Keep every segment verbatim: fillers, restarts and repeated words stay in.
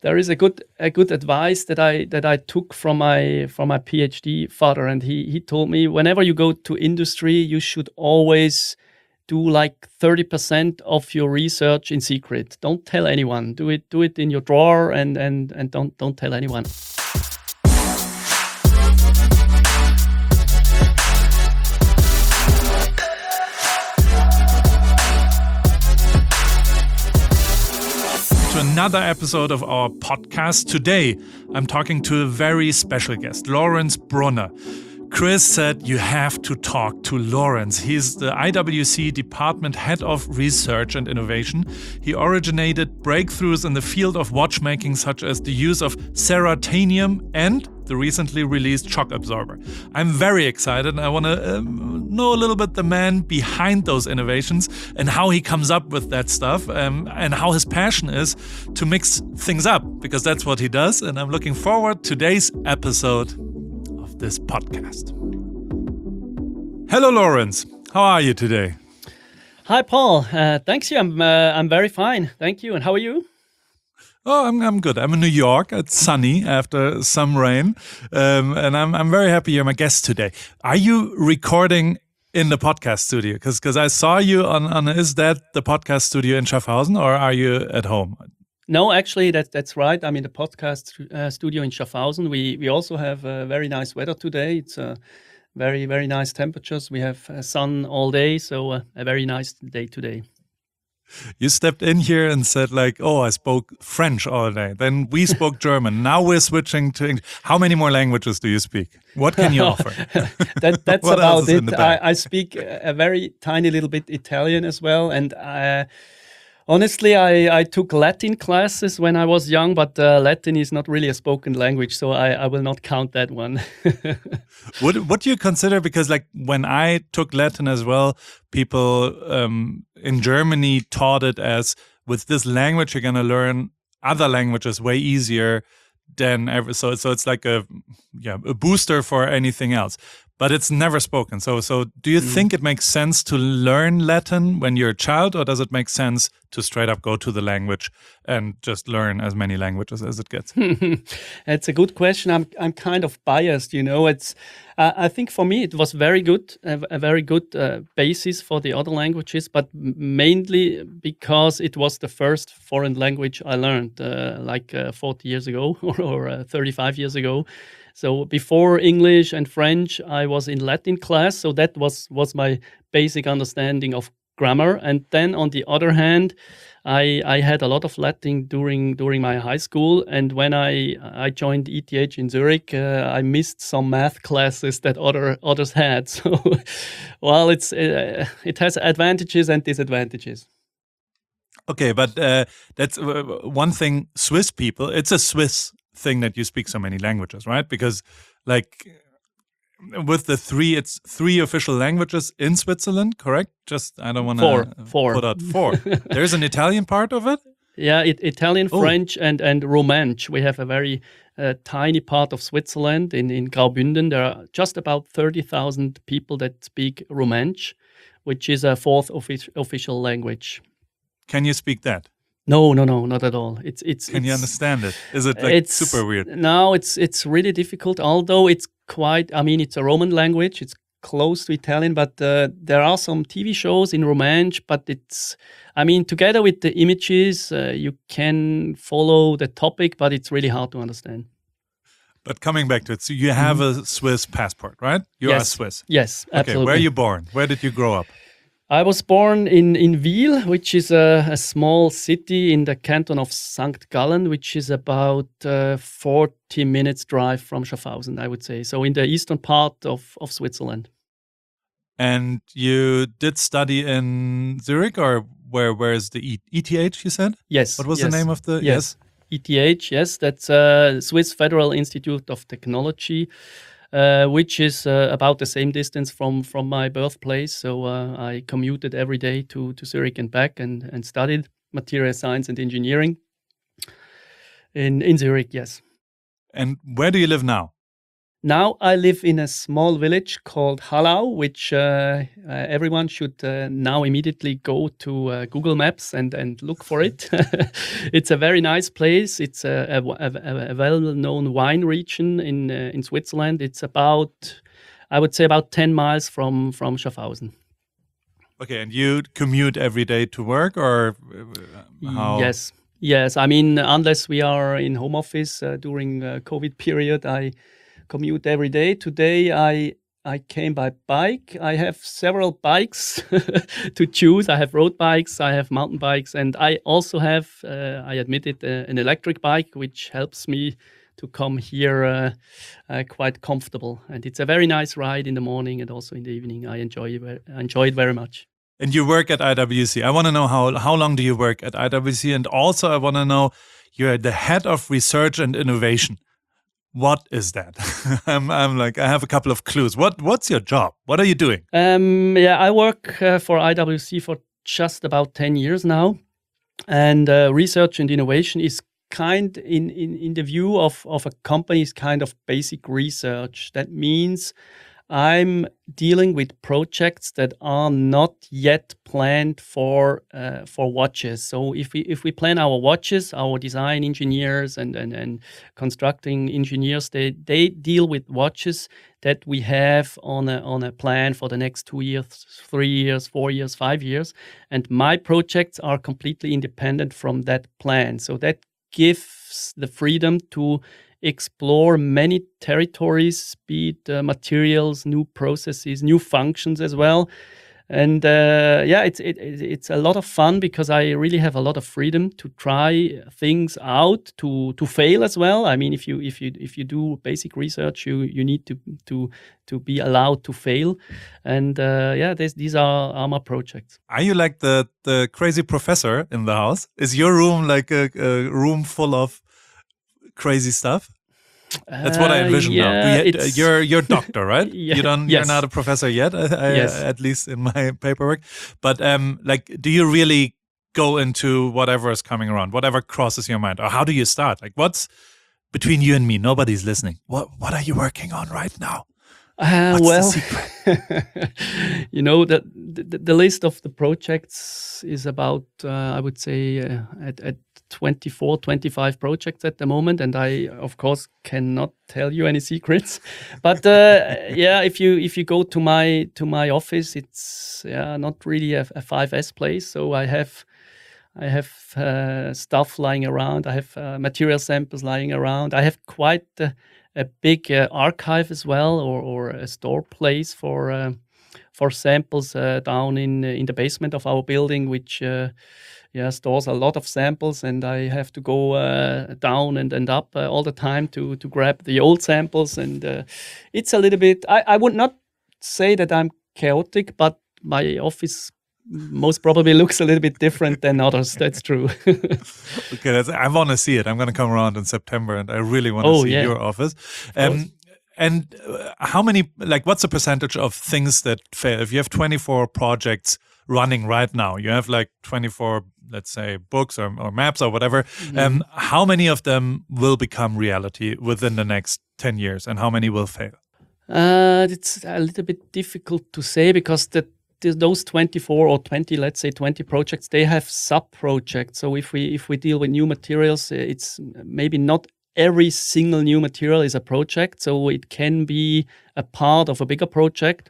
there is a good a good advice that I that I took from my from my PhD father, and he he told me whenever you go to industry, you should always do like thirty percent of your research in secret. Don't tell anyone. Do it do it in your drawer and and and don't don't tell anyone. Another episode of our podcast. Today, I'm talking to a very special guest, Lorenz Brunner. Chris said you have to talk to Lorenz. He's the I W C Department Head of Research and Innovation. He originated breakthroughs in the field of watchmaking, such as the use of ceratanium and the recently released shock absorber. I'm very excited, and I want to um, know a little bit the man behind those innovations and how he comes up with that stuff, um, and how his passion is to mix things up, because that's what he does. And I'm looking forward to today's episode of this podcast. Hello, Lorenz. How are you today? Hi, Paul. Uh, thanks you. I'm uh, I'm very fine. Thank you. And how are you? Oh, I'm I'm good. I'm in New York. It's sunny after some rain, um, and I'm I'm very happy you're my guest today. Are you recording in the podcast studio? Because because I saw you on on is that the podcast studio in Schaffhausen, or are you at home? No, actually, that that's right. I'm in the podcast uh, studio in Schaffhausen. We we also have uh, very nice weather today. It's uh, very very nice temperatures. We have uh, sun all day, so uh, a very nice day today. You stepped in here and said like, oh, I spoke French all day. Then we spoke German. Now we're switching to English. How many more languages do you speak? What can you offer? that, that's What else about is in the it. bag? I, I speak a very tiny little bit Italian as well. And uh, honestly, I, I took Latin classes when I was young, but uh, Latin is not really a spoken language, so I, I will not count that one. What what do you consider? Because like when I took Latin as well, people um, in Germany taught it as, with this language you're gonna learn other languages way easier than ever. So so it's like a yeah a booster for anything else. But it's never spoken. So so do you mm. think it makes sense to learn Latin when you're a child, or does it make sense to straight up go to the language and just learn as many languages as it gets? That's a good question. I'm I'm kind of biased, you know. It's uh, I think for me it was very good, a, a very good uh, basis for the other languages, but mainly because it was the first foreign language I learned, uh, like uh, forty years ago or, or uh, thirty-five years ago. So before English and French, I was in Latin class. So that was, was my basic understanding of grammar. And then on the other hand, I, I had a lot of Latin during during my high school. And when I, I joined E T H in Zurich, uh, I missed some math classes that other others had. So well, it's uh, it has advantages and disadvantages. Okay, but uh, that's uh, one thing. Swiss people, it's a Swiss thing that you speak so many languages, right? Because like with the three, it's three official languages in Switzerland, correct? Just I don't want to four. put out four. There's an Italian part of it? Yeah, it, Italian, oh. French, and and Romansh. We have a very uh, tiny part of Switzerland in, in Graubünden. There are just about thirty thousand people that speak Romansh, which is a fourth offic- official language. Can you speak that? No, no, no, not at all. It's it's. Can it's, you understand it? Is it like it's, super weird? No, it's it's really difficult. Although it's quite. I mean, it's a Roman language. It's close to Italian, but uh, there are some T V shows in Romansh. But it's. I mean, together with the images, uh, you can follow the topic, but it's really hard to understand. But coming back to it, so you have mm-hmm. a Swiss passport, right? You yes. are Swiss. Yes, absolutely. Okay, where are you born? Where did you grow up? I was born in, in Wil, which is a, a small city in the canton of Sankt Gallen, which is about uh, forty minutes drive from Schaffhausen, I would say. So in the eastern part of, of Switzerland. And you did study in Zurich, or where? Where is the e- E T H, you said? Yes. What was yes. the name of the... Yes. yes. E T H, yes. That's uh, Swiss Federal Institute of Technology. Uh, which is uh, about the same distance from, from my birthplace. So uh, I commuted every day to, to Zurich and back and, and studied material science and engineering in, in Zurich, yes. And where do you live now? Now I live in a small village called Hallau, which uh, uh, everyone should uh, now immediately go to uh, Google Maps and, and look for it. It's a very nice place. It's a, a, a, a well-known wine region in uh, in Switzerland. It's about, I would say, about ten miles from from Schaffhausen. Okay, and you commute every day to work, or uh, how? Yes, yes. I mean, unless we are in home office uh, during uh, COVID period, I commute every day. Today, I I came by bike. I have several bikes to choose. I have road bikes, I have mountain bikes, and I also have, uh, I admit it, uh, an electric bike, which helps me to come here uh, uh, quite comfortable. And it's a very nice ride in the morning and also in the evening. I enjoy it, I enjoy it very much. And you work at I W C. I want to know how how long do you work at I W C? And also I want to know, you're the head of research and innovation. What is that? I'm, I'm like, I have a couple of clues. What What's your job? What are you doing? Um, yeah, I work uh, for I W C for just about ten years now. And uh, research and innovation is kind, in, in, in the view of, of a company, is kind of basic research. That means I'm dealing with projects that are not yet planned for uh, for watches. So if we if we plan our watches, our design engineers and and, and constructing engineers, they, they deal with watches that we have on a on a plan for the next two years, three years, four years, five years. And my projects are completely independent from that plan. So that gives the freedom to explore many territories, be it uh, materials, new processes, new functions as well. And uh, yeah, it's it, it's a lot of fun because I really have a lot of freedom to try things out, to to fail as well. I mean, if you if you if you do basic research, you you need to to to be allowed to fail. And uh, yeah, this, these are, are my projects. Are you like the the crazy professor in the house? Is your room like a, a room full of crazy stuff? That's what I envision uh, yeah, now. You, it's, you're you're doctor, right? Yeah, you don't. yes. You're not a professor yet. I, I, Yes. At least in my paperwork. But um, like, do you really go into whatever is coming around, whatever crosses your mind, or how do you start? Like, what's between you and me? Nobody's listening. What What are you working on right now? Uh, What's well, the secret? you know, the, the the list of the projects is about, uh, I would say, uh, at, at twenty-four, twenty-five projects at the moment, and I, of course, cannot tell you any secrets. But uh, yeah, if you if you go to my to my office, it's yeah not really a, a five S place. So I have. I have uh, stuff lying around. I have uh, material samples lying around. I have quite a, a big uh, archive as well, or, or a store place for uh, for samples uh, down in in the basement of our building, which uh, yeah stores a lot of samples, and I have to go uh, down and, and up uh, all the time to to grab the old samples. And uh, it's a little bit. I, I would not say that I'm chaotic, but my office most probably looks a little bit different than others. That's true. Okay, that's, I want to see it. I'm going to come around in September, and I really want to Oh, see yeah. your office. Um, and uh, how many? Like, what's the percentage of things that fail? If you have twenty-four projects running right now, you have like twenty-four, let's say, books or, or maps or whatever. Mm-hmm. Um, how many of them will become reality within the next ten years, and how many will fail? Uh, it's a little bit difficult to say because the th- those twenty-four or twenty, let's say twenty projects, they have sub-projects. So if we if we deal with new materials, uh, it's maybe not every single new material is a project. So it can be a part of a bigger project.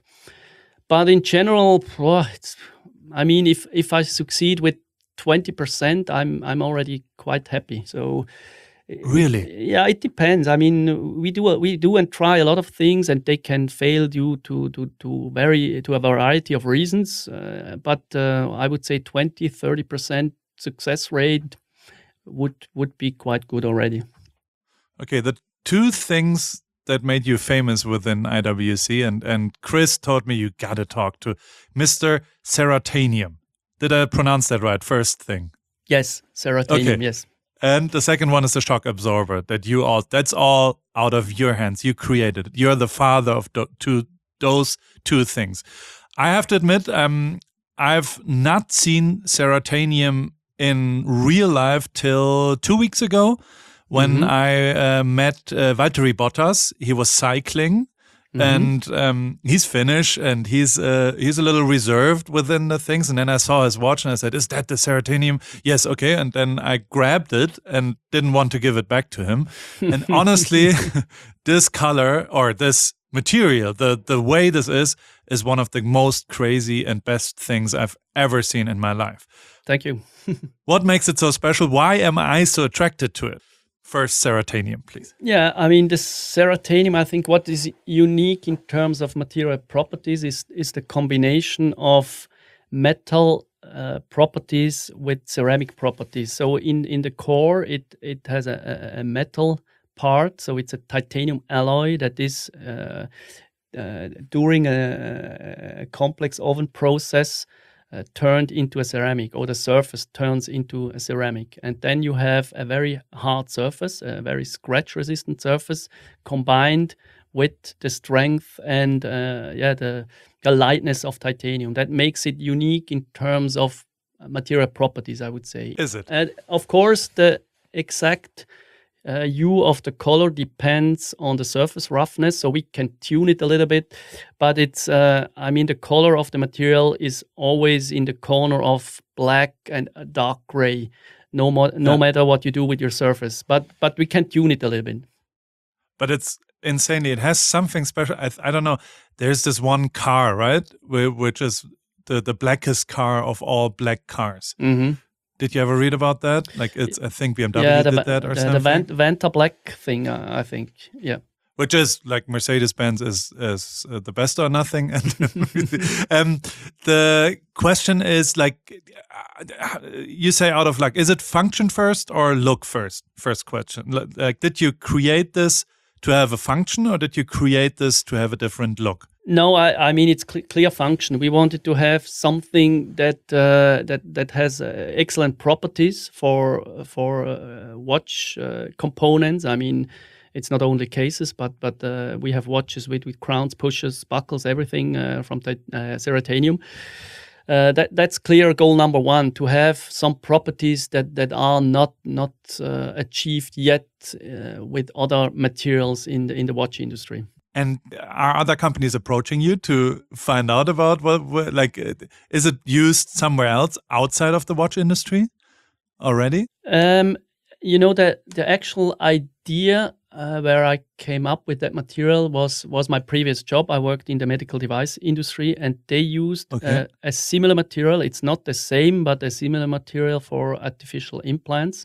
But in general, oh, it's, I mean, if if I succeed with twenty percent, I'm I'm already quite happy. So. Really? Yeah, it depends. I mean, we do we do and try a lot of things, and they can fail due to to to very to a variety of reasons. Uh, but uh, I would say twenty, thirty percent success rate would would be quite good already. Okay, the two things that made you famous within I W C, and and Chris told me you gotta talk to Mister Seratanium. Did I pronounce that right? First thing. Yes, Seratanium. Okay. Yes. And the second one is the shock absorber that you all, that's all out of your hands. You created it. You're the father of do, two, those two things. I have to admit, um, I've not seen Seratanium in real life till two weeks ago when Mhm. I uh, met uh, Valtteri Bottas. He was cycling. Mhm. And um, he's Finnish, and he's uh, he's a little reserved within the things. And then I saw his watch, and I said, "Is that the Ceratanium?" Yes, okay. And then I grabbed it and didn't want to give it back to him. And honestly, this color or this material, the the way this is, is one of the most crazy and best things I've ever seen in my life. Thank you. What makes it so special? Why am I so attracted to it? First, Ceratanium, please. Yeah, I mean, the Ceratanium, I think what is unique in terms of material properties is, is the combination of metal uh, properties with ceramic properties. So in, in the core, it, it has a, a metal part. So it's a titanium alloy that is, uh, uh, during a, a complex oven process, Uh, turned into a ceramic, or the surface turns into a ceramic. And then you have a very hard surface, a very scratch-resistant surface, combined with the strength and uh, yeah, the, the lightness of titanium. That makes it unique in terms of material properties, I would say. Is it? And of course, the exact Uh, hue of the color depends on the surface roughness, so we can tune it a little bit. But it's, uh, I mean, the color of the material is always in the corner of black and a dark gray, no mo- no Yeah. matter what you do with your surface. But but we can tune it a little bit. But it's insanely. It has something special. I, I don't know. There's this one car, right, Wh- which is the the blackest car of all black cars. Mm-hmm. Did you ever read about that? Like, it's I think B M W Yeah, the, did va- that or the, the something. Van- Vanta Black thing, uh, I think. Yeah. Which is like Mercedes-Benz is is uh, the best or nothing. And um, the question is like, uh, you say out of like, is it function first or look first? First question. Like, did you create this to have a function, or did you create this to have a different look? No, I, I mean it's cl- clear function. We wanted to have something that uh, that that has uh, excellent properties for for uh, watch uh, components. I mean, it's not only cases, but but uh, we have watches with, with crowns, pushers, buckles, everything uh, from tit- uh, Ceratanium. Uh, that that's clear goal number one, to have some properties that that are not not uh, achieved yet uh, with other materials in the in the watch industry. And are other companies approaching you to find out about what, what like, uh, is it used somewhere else outside of the watch industry already? Um, you know, the the actual idea uh, where I came up with that material was was my previous job. I worked in the medical device industry, and they used Okay. uh, a similar material. It's not the same, but a similar material for artificial implants.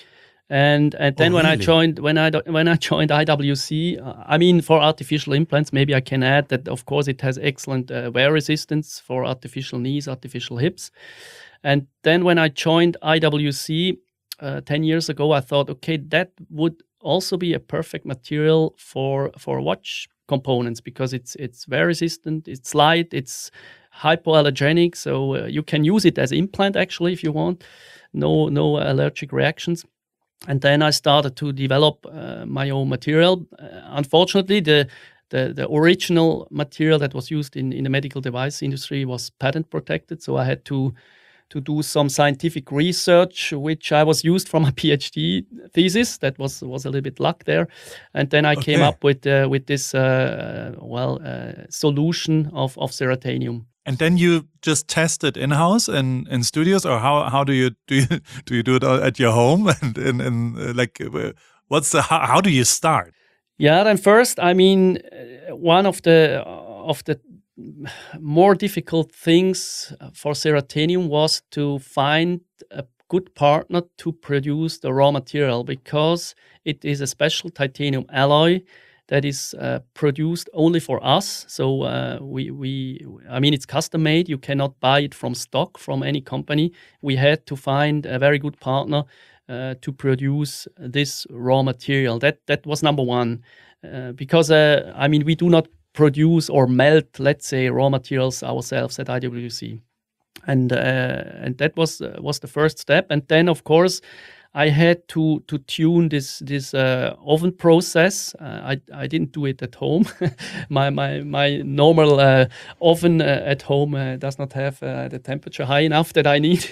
And and then Oh, when really? I joined when I do- when I joined I W C, uh, I mean, for artificial implants, maybe I can add that of course it has excellent uh, wear resistance for artificial knees, artificial hips. And then when I joined I W C uh, ten years ago, I thought, okay, that would also be a perfect material for for watch components, because it's it's wear resistant, it's light, it's hypoallergenic, so uh, you can use it as implant actually if you want. No no allergic reactions. And then I started to develop uh, my own material. Uh, unfortunately, the, the the original material that was used in, in the medical device industry was patent protected, so I had to to do some scientific research, which I was used for my PhD thesis. That was was a little bit luck there, and then I came Okay. up with uh, with this uh, well uh, solution of of Ceratanium. And then you just test it in-house in, in studios, or how how do you do you do you do it at your home? And in, in uh, like, uh, what's the how, how do you start? Yeah, then first, I mean, uh, one of the of the more difficult things for Ceratanium was to find a good partner to produce the raw material, because it is a special titanium alloy that is uh, produced only for us. So uh, we we I mean, it's custom made. You cannot buy it from stock from any company. We had to find a very good partner uh, to produce this raw material. That that was number one, uh, because uh, I mean, we do not produce or melt, let's say, raw materials ourselves at I W C, and uh, and that was uh, was the first step. And then of course I had to to tune this this uh, oven process. Uh, I I didn't do it at home. my my my normal uh, oven uh, at home uh, does not have uh, the temperature high enough that I need.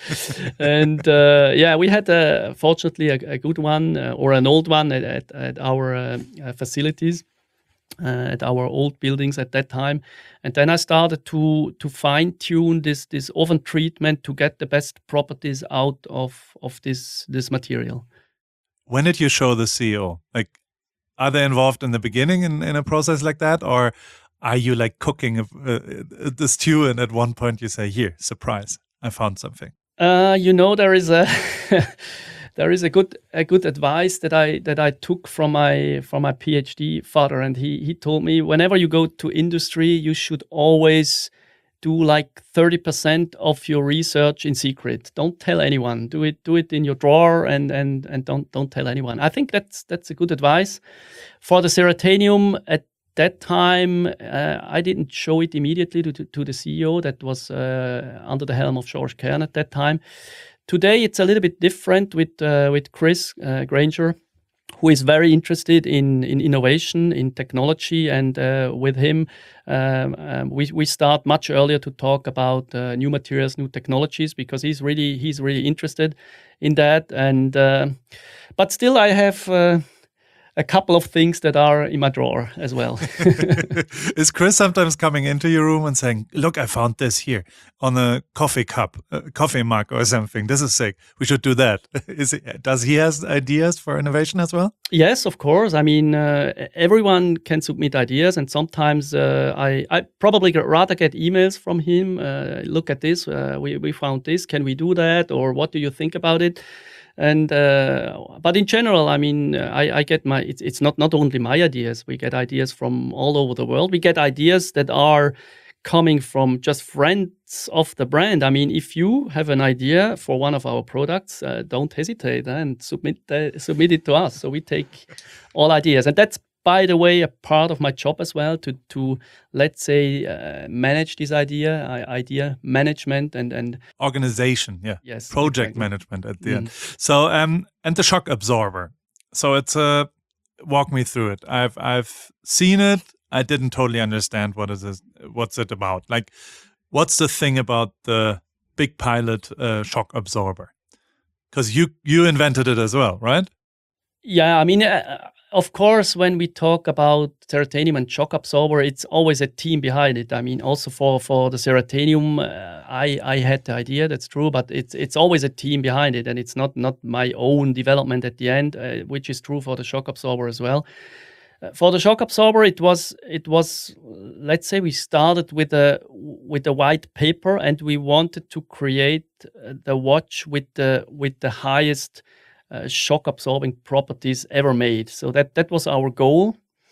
and uh, yeah, we had uh, fortunately a, a good one uh, or an old one at at, at our uh, uh, facilities. Uh, at our old buildings at that time, and then I started to to fine tune this this oven treatment to get the best properties out of of this this material. When did you show the C E O? Like, are they involved in the beginning in, in a process like that, or are you like cooking a, uh, the stew and at one point you say, "Here, surprise, I found something"? Uh, you know, there is a there is a good a good advice that I that I took from my from my PhD father, and he he told me whenever you go to industry, you should always do like thirty percent of your research in secret. Don't tell anyone. Do it do it in your drawer and and and don't don't tell anyone. I think that's that's a good advice. For the Ceratanium at that time, uh, I didn't show it immediately to, to, to the C E O that was uh, under the helm of George Kern at that time. Today, it's a little bit different with uh, with Chris uh, Granger, who is very interested in, in innovation, in technology, and uh, with him, um, um, we we start much earlier to talk about uh, new materials, new technologies, because he's really he's really interested in that. And uh, but still, I have. Uh, a couple of things that are in my drawer as well. Is Chris sometimes coming into your room and saying, look, I found this here on a coffee cup, a coffee mug or something. This is sick. We should do that. Is it, does he have ideas for innovation as well? Yes, of course. I mean, uh, everyone can submit ideas, and sometimes uh, I, I probably rather get emails from him. Uh, look at this. Uh, we, we found this. Can we do that? Or what do you think about it? And uh, but in general, I mean, I, I get my. It's it's not not only my ideas. We get ideas from all over the world. We get ideas that are coming from just friends of the brand. I mean, if you have an idea for one of our products, uh, don't hesitate and submit uh, submit it to us. So we take all ideas, and that's, by the way, a part of my job as well, to to let's say uh, manage this idea, uh, idea management and and organization, yeah, yes, project exactly. management at the Mm. end. So um, and the shock absorber. So it's a walk me through it. I've I've seen it. I didn't totally understand what is this, what's it about. Like, what's the thing about the big pilot uh, shock absorber? Because you you invented it as well, right? Yeah, I mean, uh, of course, when we talk about Ceratanium and shock absorber, it's always a team behind it. I mean, also for, for the Ceratanium, uh, I I had the idea, that's true, but it's it's always a team behind it, and it's not not my own development at the end, uh, which is true for the shock absorber as well. Uh, for the shock absorber, it was it was let's say we started with a with a white paper, and we wanted to create uh, the watch with the with the highest Uh, shock absorbing properties ever made. So that that was our goal,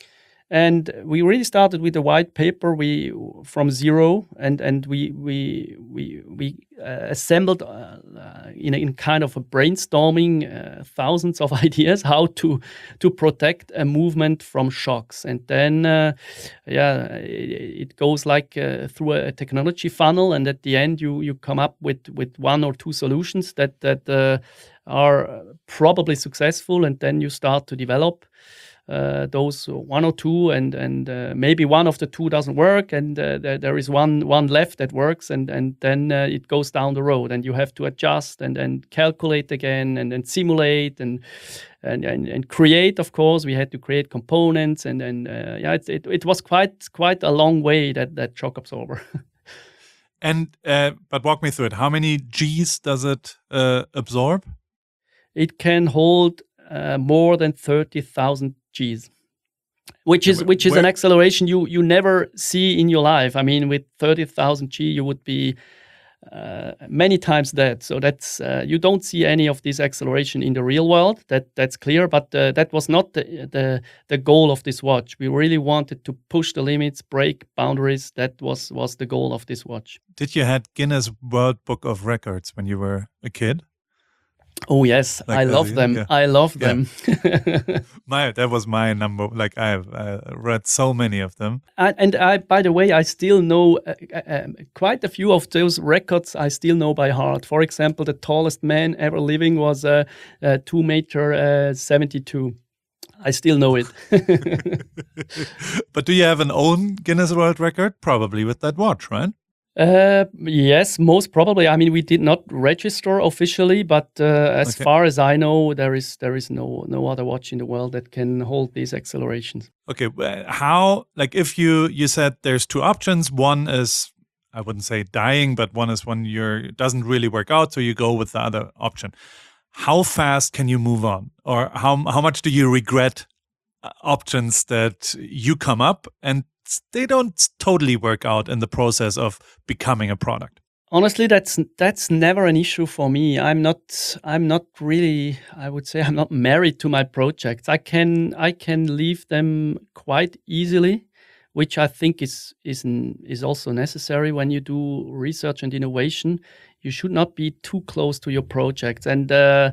and we really started with a white paper. We from zero, and and we we we we uh, assembled uh, uh, in a, in kind of a brainstorming uh, thousands of ideas how to to protect a movement from shocks. And then uh, yeah, it, it goes like uh, through a technology funnel, and at the end you you come up with with one or two solutions that that. Uh, are probably successful, and then you start to develop uh, those one or two, and and uh, maybe one of the two doesn't work, and uh, there, there is one one left that works, and and then uh, it goes down the road, and you have to adjust and and calculate again, and then simulate and and and, and create. Of course, we had to create components, and and uh, yeah, it, it it was quite quite a long way, that that shock absorber. And uh, but walk me through it. How many G's does it uh, absorb? It can hold uh, more than thirty thousand Gs, which is which is Where- an acceleration you you never see in your life. I mean, with thirty thousand G, you would be uh, many times that. So that's uh, you don't see any of this acceleration in the real world. That that's clear. But uh, that was not the, the the goal of this watch. We really wanted to push the limits, break boundaries. That was was the goal of this watch. Did you had Guinness World Book of Records when you were a kid? Oh yes, Like, I uh, love them. yeah. I love Yeah. them. My that was my number. Like I've uh, read so many of them. And, and I, by the way, I still know uh, uh, um, quite a few of those records. I still know by heart. For example, the tallest man ever living was uh, uh, two meter uh, seventy-two. I still know it. But do you have an own Guinness World Record? Probably with that watch, right? Uh, yes, most probably. I mean, we did not register officially, but uh, as Okay. far as I know, there is there is no no other watch in the world that can hold these accelerations. Okay, well, how, like if you you said there's two options. One is, I wouldn't say dying, but one is when you're it doesn't really work out, so you go with the other option. How fast can you move on, or how how much do you regret uh, options that you come up and they don't totally work out in the process of becoming a product? Honestly, that's that's never an issue for me. I'm not I'm not really, I would say I'm not married to my projects. I can I can leave them quite easily, which I think is is n- is also necessary when you do research and innovation. You should not be too close to your projects. And uh,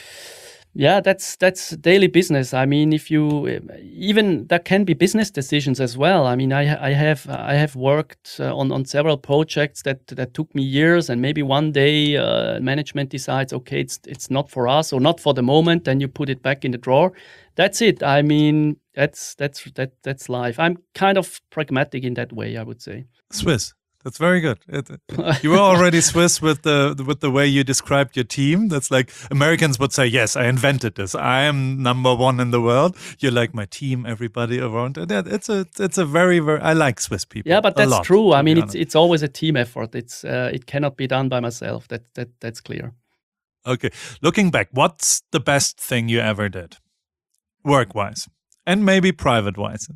yeah, that's that's daily business. I mean, if you even there can be business decisions as well. I mean, I ha- I have I have worked uh, on on several projects that that took me years, and maybe one day uh, management decides, okay, it's it's not for us or not for the moment, then you put it back in the drawer. That's it. I mean, that's that's that that's life. I'm kind of pragmatic in that way, I would say. Swiss. That's very good. It, you were already Swiss with the with the way you described your team. That's like Americans would say, "Yes, I invented this. I am number one in the world." You're like my team, everybody around. And that- It's a it's a very very. I like Swiss people. Yeah, but a that's lot, true. to I be mean, it's honest. it's always a team effort. It's uh, it cannot be done by myself. That that that's clear. Okay, looking back, what's the best thing you ever did, work wise, and maybe private wise?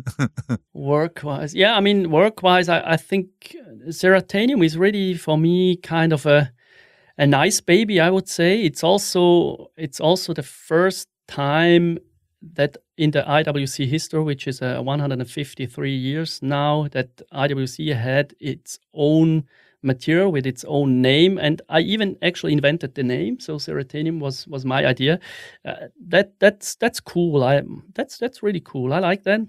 Work wise, yeah, I mean, work wise, I, I think Ceratanium is really for me kind of a a nice baby. I would say it's also it's also the first time that in the I W C history, which is uh, one hundred fifty-three years now, that I W C had its own material with its own name, and I even actually invented the name. So Ceratanium was was my idea. Uh, that that's that's cool. I that's that's really cool. I like that.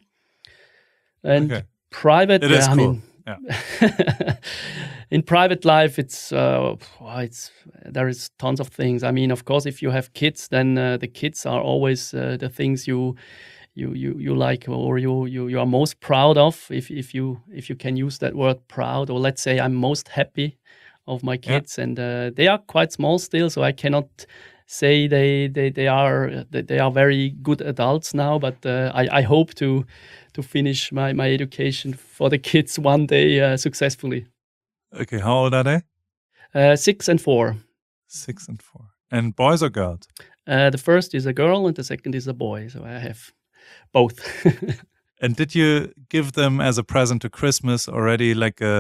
And Okay, private, it yeah, is I cool. mean, Yeah. in private life, it's uh, wow, it's there is tons of things. I mean, of course, if you have kids, then uh, the kids are always uh, the things you you you you like or you you you are most proud of. If if you if you can use that word proud, or let's say I'm most happy of my Yeah. kids, and uh, they are quite small still, so I cannot say they they they are they they are very good adults now. But uh, I I hope to to finish my my education for the kids one day uh, successfully. Okay, how old are they? Uh, six and four. Six and four. And boys or girls? Uh, the first is a girl and the second is a boy. So I have both. And did you give them as a present to Christmas already like a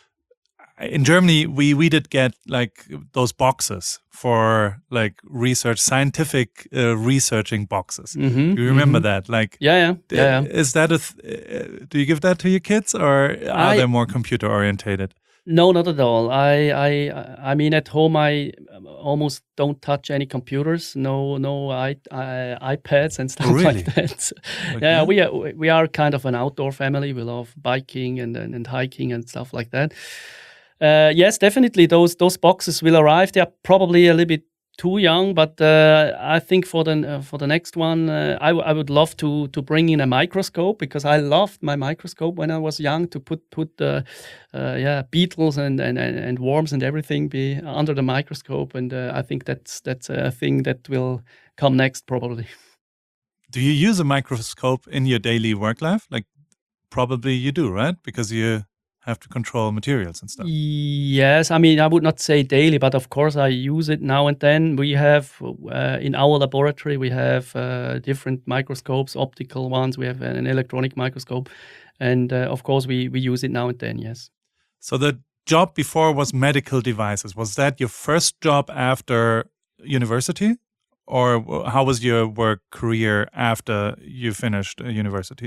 in Germany we we did get like those boxes for like research scientific uh, researching boxes. hmm Do you remember hmm that? Like Yeah, yeah, yeah, yeah. is that a th- uh, do you give that to your kids or are I they more computer orientated? No, not at all. I I I mean, at home I um, almost don't touch any computers. No, no I, I, iPads and Oh stuff like really? that. Yeah, Okay. we are we are kind of an outdoor family. We love biking and and, and hiking and stuff like that. Uh, yes, definitely. Those those boxes will arrive. They are probably a little bit too young, but uh, I think for the uh, for the next one, uh, I, w- I would love to to bring in a microscope because I loved my microscope when I was young to put put uh, uh, yeah beetles and, and, and and worms and everything be under the microscope, and uh, I think that's that's a thing that will come next probably. Do you use a microscope in your daily work life? Like probably you do, right? Because you have to control materials and stuff. Yes, I mean, I would not say daily, but of course I use it now and then. We have uh, in our laboratory, we have uh, different microscopes, optical ones. We have an electronic microscope, and uh, of course we we use it now and then. Yes. So the job before was medical devices. Was that your first job after university? Or how was your work career after you finished uh, university?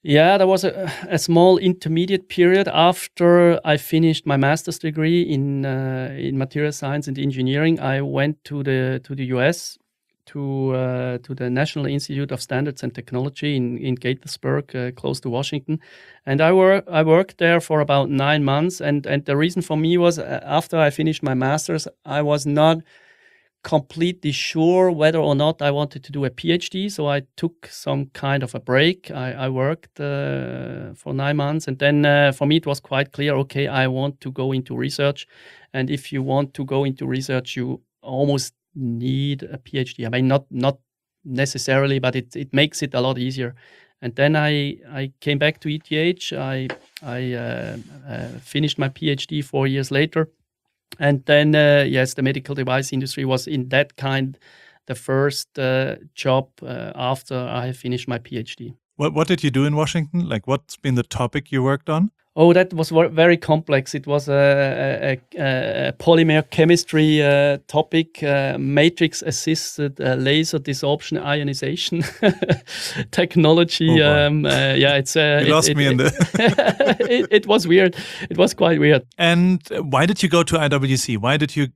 Yeah, there was a, a small intermediate period after I finished my master's degree in uh, in material science and engineering. I went to the to the U S to uh, to the National Institute of Standards and Technology in in Gaithersburg, uh, close to Washington, and I work I worked there for about nine months. And and the reason for me was uh, after I finished my master's, I was not completely sure whether or not I wanted to do a PhD. So I took some kind of a break. I, I worked uh, for nine months. And then uh, for me, it was quite clear, okay, I want to go into research. And if you want to go into research, you almost need a PhD. I mean, not not necessarily, but it, it makes it a lot easier. And then I, I came back to E T H. I, I uh, uh, finished my PhD four years later. And then, uh, yes, the medical device industry was in that kind the first uh, job uh, after I finished my PhD. What What did you do in Washington? Like, what's been the topic you worked on? Oh, that was very complex. It was a, a, a, a polymer chemistry uh, topic, uh, matrix-assisted uh, laser desorption ionization technology. Oh, um, uh, yeah, it's uh, you it, lost it, me it, in the. it, it was weird. It was quite weird. And why did you go to I W C? Why did you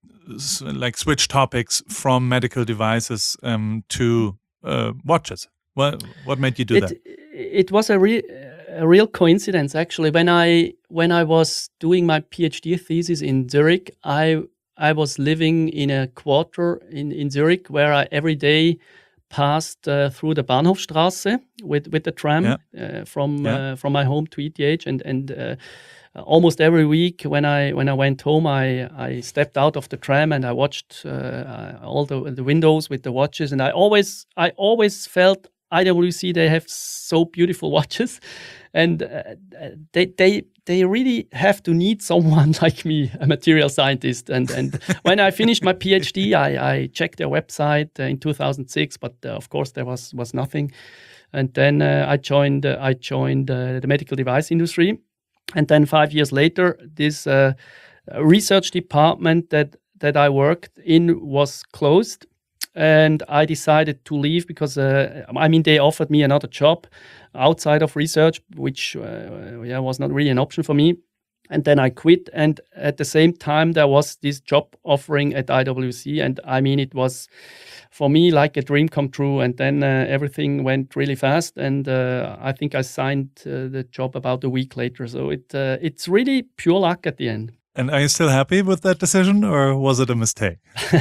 like switch topics from medical devices um, to uh, watches? What What made you do it, that? It was a real. A real coincidence, actually. When I when I was doing my PhD thesis in Zurich, I I was living in a quarter in, in Zurich where I every day passed uh, through the Bahnhofstrasse with, with the tram yeah. uh, from yeah. uh, from my home to E T H, and and uh, almost every week when I when I went home, I I stepped out of the tram and I watched uh, all the the windows with the watches, and I always I always felt I W C, they have so beautiful watches, and uh, they they they really have to need someone like me, a material scientist. And and when I finished my PhD, I, I checked their website uh, in two thousand six, but uh, of course there was was nothing. And then uh, I joined uh, I joined uh, the medical device industry, and then five years later, this uh, research department that that I worked in was closed. And I decided to leave because, uh, I mean, they offered me another job outside of research, which uh, yeah, was not really an option for me. And then I quit. And at the same time, there was this job offering at I W C. And I mean, it was for me like a dream come true. And then uh, everything went really fast. And uh, I think I signed uh, the job about a week later. So it uh, it's really pure luck at the end. And are you still happy with that decision, or was it a mistake?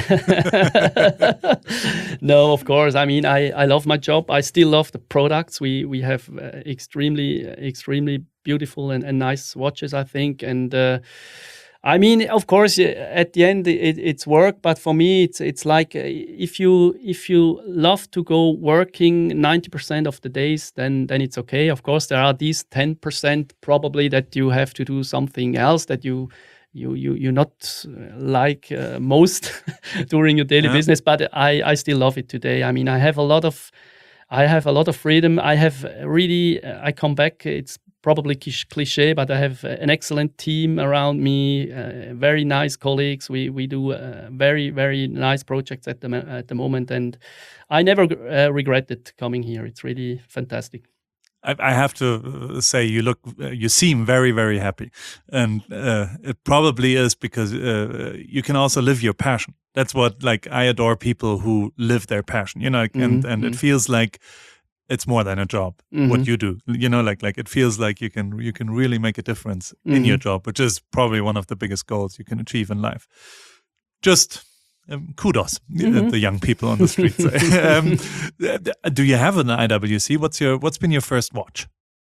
No, of course. I mean, I, I love my job. I still love the products. We we have uh, extremely extremely beautiful and, and nice watches, I think. And uh, I mean, of course, at the end it, it's work. But for me, it's it's like uh, if you if you love to go working ninety percent of the days, then then it's okay. Of course, there are these ten percent probably that you have to do something else that you. You you you not like uh, most during your daily yeah. business, but I, I still love it today. I mean, I have a lot of I have a lot of freedom. I have really uh, I come back. It's probably cliche, but I have an excellent team around me. Uh, very nice colleagues. We we do uh, very very nice projects at the at the moment, and I never uh, regretted coming here. It's really fantastic. I have to say, you look, you seem very, very happy, and uh, it probably is because uh, you can also live your passion. That's what, like, I adore people who live their passion, you know, mm-hmm. and and mm-hmm. it feels like it's more than a job. Mm-hmm. What you do, you know, like like it feels like you can you can really make a difference mm-hmm. in your job, which is probably one of the biggest goals you can achieve in life. Just. Um, kudos, mm-hmm. the young people on the streets. um, do you have an I W C? What's your What's been your first watch?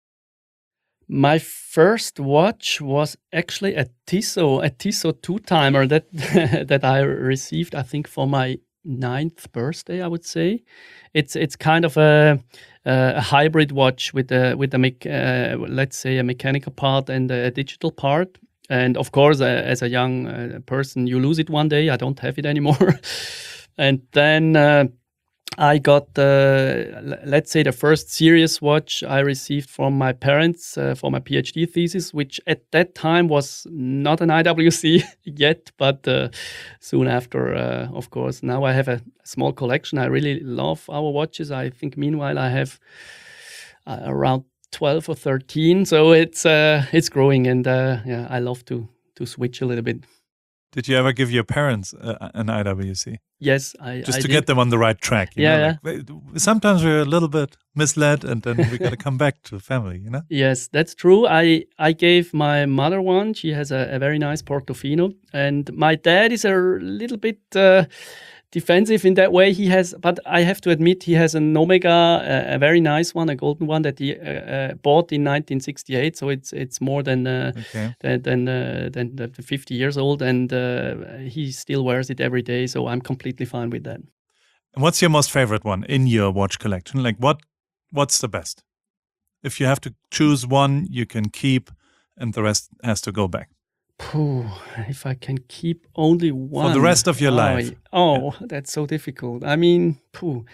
My first watch was actually a Tissot, a Tissot two timer that that I received, I think, for my ninth birthday. I would say it's it's kind of a a hybrid watch with a with a me- uh, let's say a mechanical part and a digital part. And of course, uh, as a young uh, person, you lose it one day. I don't have it anymore. And then uh, I got, uh, l- let's say, the first serious watch I received from my parents uh, for my PhD thesis, which at that time was not an I W C yet, but uh, soon after, uh, of course. Now I have a small collection. I really love our watches. I think, meanwhile, I have uh, around twelve or thirteen, so it's uh, it's growing, and uh, yeah, I love to to switch a little bit. Did you ever give your parents uh, an I W C? Yes, I just I to did. get them on the right track. You yeah, know, yeah. Like, sometimes we're a little bit misled, and then we got to come back to family. You know. Yes, that's true. I I gave my mother one. She has a, a very nice Portofino, and my dad is a little bit uh, defensive in that way. He has, but I have to admit, he has an Omega, a, a very nice one, a golden one that he uh, uh, bought in nineteen sixty-eight. So it's it's more than uh, okay. than than, uh, than the fifty years old, and uh, he still wears it every day. So I'm completely fine with that. And what's your most favorite one in your watch collection? Like what what's the best? If you have to choose one, you can keep, and the rest has to go back. Phew, if I can keep only one for the rest of your oh, life. Oh, yeah. That's so difficult. I mean, phew,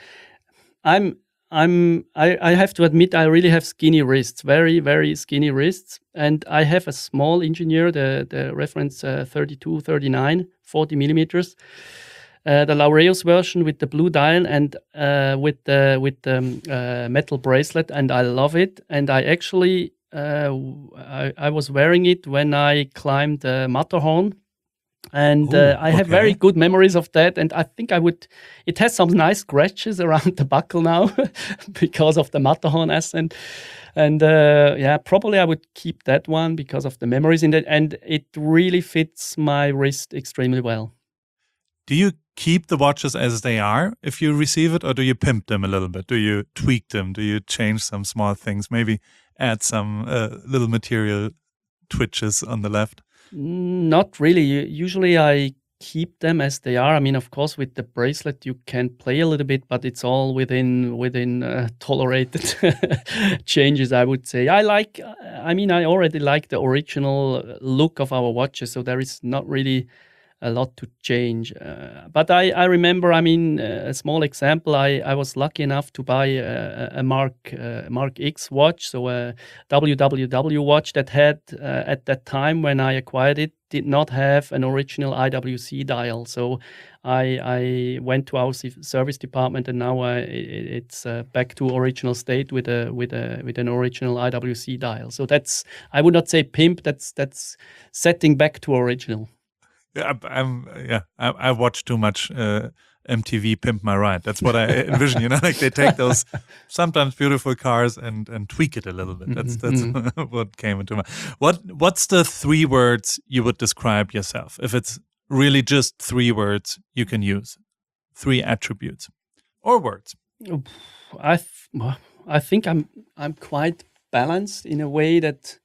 I'm, I'm, I, I have to admit, I really have skinny wrists, very, very skinny wrists, and I have a small engineer, the the reference uh, thirty-two, thirty-nine, forty millimeters, uh, the Laureus version with the blue dial and uh, with the with the um, uh, metal bracelet, and I love it. And I actually. Uh, I, I was wearing it when I climbed uh, Matterhorn, and Ooh, uh, I have okay. very good memories of that. And I think I would. It has some nice scratches around the buckle now because of the Matterhorn ascent, and uh, yeah, probably I would keep that one because of the memories in it, and it really fits my wrist extremely well. Do you keep the watches as they are if you receive it, or do you pimp them a little bit? Do you tweak them? Do you change some small things? Maybe add some uh, little material twitches on the left? Not really. Usually I keep them as they are. I mean, of course, with the bracelet you can play a little bit, but it's all within within uh, tolerated changes, I would say. I like, I mean, I already like the original look of our watches, so there is not really a lot to change. Uh, but I, I remember, I mean, uh, a small example, I, I was lucky enough to buy a, a Mark uh, Mark X watch, so a W W W watch that had, uh, at that time when I acquired it, did not have an original I W C dial. So I, I went to our service department, and now I, it's uh, back to original state with a with a with an original I W C dial. So that's, I would not say pimp, that's that's setting back to original. Yeah, I'm. Yeah, I, I watch too much uh, M T V Pimp My Ride. That's what I envision. You know, like they take those sometimes beautiful cars and and tweak it a little bit. That's that's mm-hmm. what came into my. What What's the three words you would describe yourself? If it's really just three words you can use, three attributes or words. I th- I think I'm I'm quite balanced in a way that.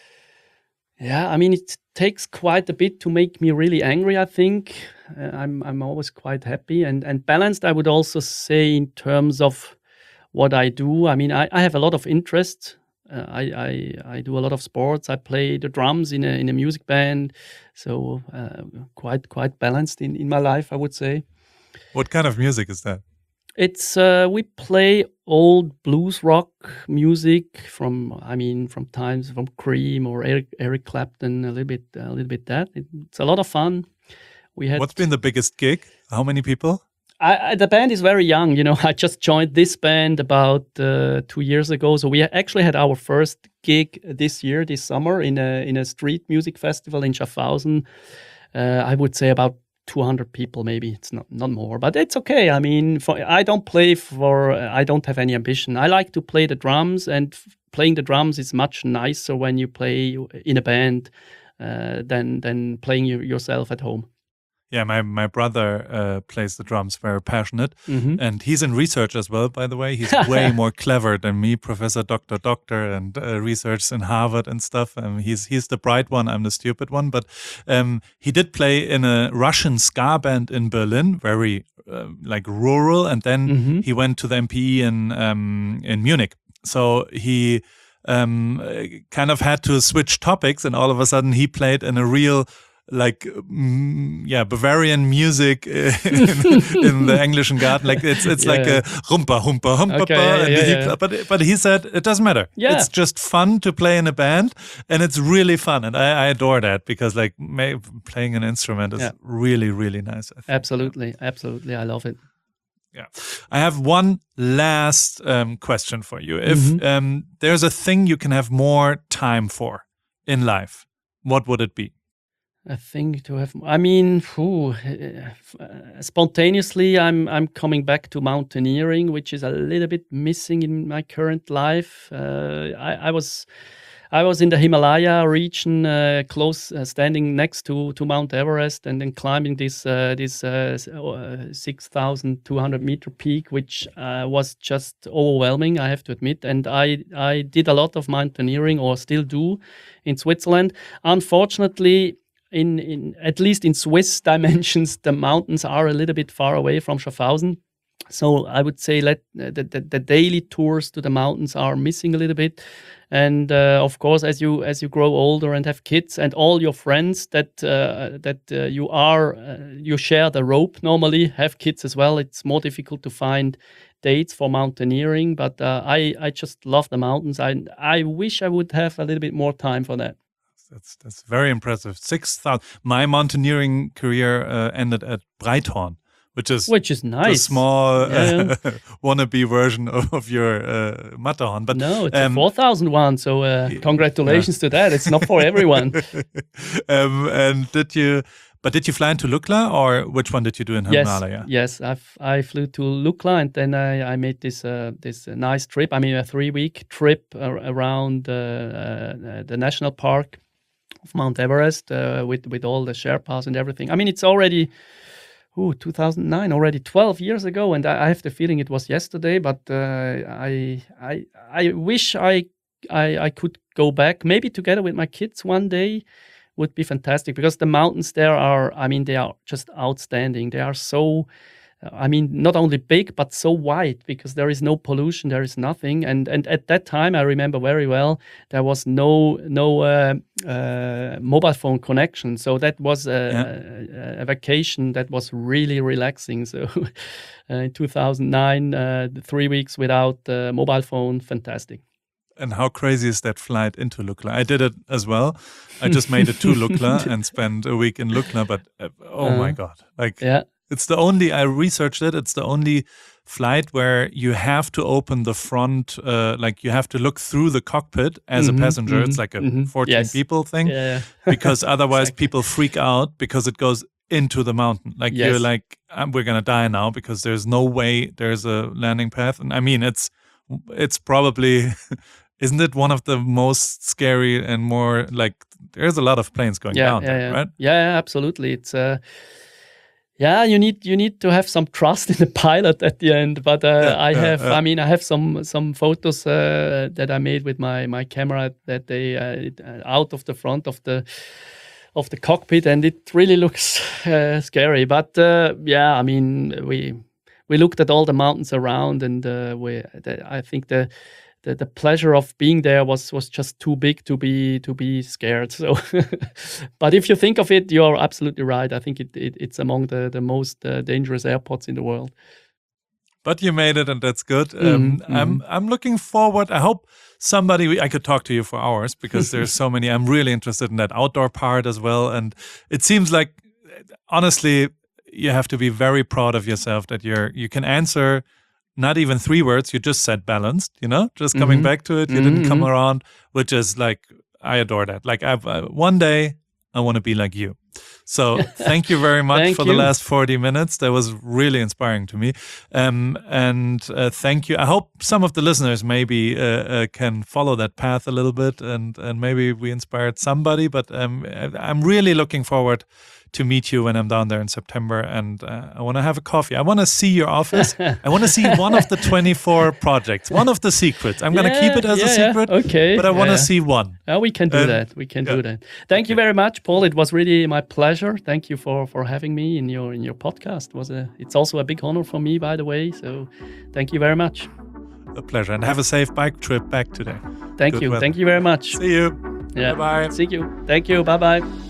Yeah, I mean, it takes quite a bit to make me really angry, I think. Uh, I'm I'm always quite happy. And, and balanced, I would also say, in terms of what I do. I mean, I, I have a lot of interest. Uh, I, I I do a lot of sports. I play the drums in a in a music band. So uh, quite quite balanced in, in my life, I would say. What kind of music is that? It's uh, we play old blues rock music from, I mean, from times from Cream or Eric, Eric Clapton, a little bit, a little bit that. It, it's a lot of fun. We had. What's been the biggest gig? How many people? I, I, the band is very young. You know, I just joined this band about uh, two years ago. So we actually had our first gig this year, this summer, in a in a street music festival in Schaffhausen. Uh, I would say about two hundred people, maybe. It's not not more, but it's okay. I mean, for, I don't play for, I don't have any ambition. I like to play the drums, and f- playing the drums is much nicer when you play in a band uh, than than playing you, yourself at home. Yeah, my, my brother uh, plays the drums, very passionate. Mm-hmm. And he's in research as well, by the way. He's way more clever than me, Professor Doctor Doctor, and uh, research in Harvard and stuff. Um, he's he's the bright one, I'm the stupid one. But um, he did play in a Russian ska band in Berlin, very uh, like rural. And then mm-hmm. he went to the M P E in, um, in Munich. So he um, kind of had to switch topics, and all of a sudden he played in a real like mm, yeah Bavarian music in, in the Englischen Garten, like it's it's yeah, like yeah. a humpa humpa humpa okay, yeah, and yeah, he, yeah. but but he said it doesn't matter. Yeah. It's just fun to play in a band, and it's really fun, and I, I adore that, because like may, playing an instrument is yeah. really really nice, I think. Absolutely, absolutely, I love it. Yeah. I have one last um, question for you. If Mhm. um, there's a thing you can have more time for in life, what would it be? I think to have, I mean, phew, uh, uh, spontaneously, I'm I'm coming back to mountaineering, which is a little bit missing in my current life. Uh, I, I was I was in the Himalaya region, uh, close, uh, standing next to, to Mount Everest, and then climbing this uh, this uh, uh, six thousand two hundred meter peak, which uh, was just overwhelming, I have to admit. And I I did a lot of mountaineering, or still do, in Switzerland. Unfortunately, in, in at least in Swiss dimensions, the mountains are a little bit far away from Schaffhausen. So I would say let the, the, the daily tours to the mountains are missing a little bit. And uh, of course, as you as you grow older and have kids, and all your friends that uh, that uh, you are uh, you share the rope normally have kids as well, it's more difficult to find dates for mountaineering. But uh, I I just love the mountains. I I wish I would have a little bit more time for that. That's that's very impressive. Six thousand. My mountaineering career uh, ended at Breithorn, which is Which is the nice. small Yeah. uh, wannabe version of, of your uh, Matterhorn. But No, it's um, a four thousand one. So uh, congratulations to that. It's not for everyone. um, and did you? But did you fly into Lukla, or which one did you do in Yes, Himalaya? yes. I've, I flew to Lukla, and then I, I made this uh, this uh, nice trip. I mean, a three week trip ar- around uh, uh, the national park of Mount Everest uh, with with all the Sherpas and everything. I mean, it's already ooh, two thousand nine, already twelve years ago, and I, I have the feeling it was yesterday. But uh, I I I wish I, I I could go back, maybe together with my kids one day. Would be fantastic, because the mountains there are, I mean, they are just outstanding. They are so, I mean, not only big, but so wide, because there is no pollution, there is nothing. And and at that time, I remember very well, there was no no uh, uh, mobile phone connection. So that was a, Yeah. a, a vacation that was really relaxing. So uh, in two thousand nine, uh, the three weeks without uh, mobile phone, fantastic. And how crazy is that flight into Lukla? I did it as well. I just made it to Lukla and spent a week in Lukla. But uh, oh my Uh, God. Like, Yeah. it's the only, I researched it, it's the only flight where you have to open the front, uh, like you have to look through the cockpit as Mhm, a passenger. It's mhm, like a mhm. fourteen Yes. people thing, Yeah. because otherwise Exactly. people freak out because it goes into the mountain. Like you're Yes. like, um, we're going to die now because there's no way there's a landing path. And I mean, it's, it's probably, isn't it one of the most scary and more like, there's a lot of planes going Yeah, down yeah, there, yeah. right? Yeah, yeah, absolutely. It's uh yeah, you need you need to have some trust in the pilot at the end. But uh, Yeah, I yeah, have, yeah. I mean, I have some some photos uh, that I made with my my camera that they uh, it, uh, out of the front of the of the cockpit, and it really looks uh, scary. But uh, yeah, I mean, we we looked at all the mountains around, and uh, we the, I think the the, the pleasure of being there was was just too big to be to be scared. So, but if you think of it, you're absolutely right. I think it, it it's among the the most uh, dangerous airports in the world. But you made it, and that's good. Mhm, Um, I'm mhm. I'm looking forward. I hope somebody, I could talk to you for hours because there's so many. I'm really interested in that outdoor part as well, and it seems like, honestly, you have to be very proud of yourself that you're you can answer not even three words. You just said balanced. You know, just coming Mhm. back to it. You Mhm, didn't come mhm. around, which is like, I adore that. Like I've uh, one day I want to be like you. So thank you very much Thank for the you. last forty minutes. That was really inspiring to me. Um, and uh, thank you. I hope some of the listeners maybe uh, uh, can follow that path a little bit, and and maybe we inspired somebody. But um, I- I'm really looking forward to meet you when I'm down there in September, and uh, I want to have a coffee. I want to see your office. I want to see one of the twenty-four projects, one of the secrets. I'm going to keep it as yeah, a yeah. secret, Okay. but I want to yeah. see one. Yeah, we can do And- that. We can yeah. do that. Thank you very much, Paul. It was really my pleasure. Thank you for for having me in your in your podcast. It was a it's also a big honor for me, by the way. So, thank you very much. A pleasure, and have a safe bike trip back today. Thank Good you. weather. Thank you very much. See you. Yeah. Bye-bye. See you. Thank you. Bye bye.